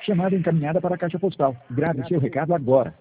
Chamada encaminhada para a caixa postal. Grave seu recado agora.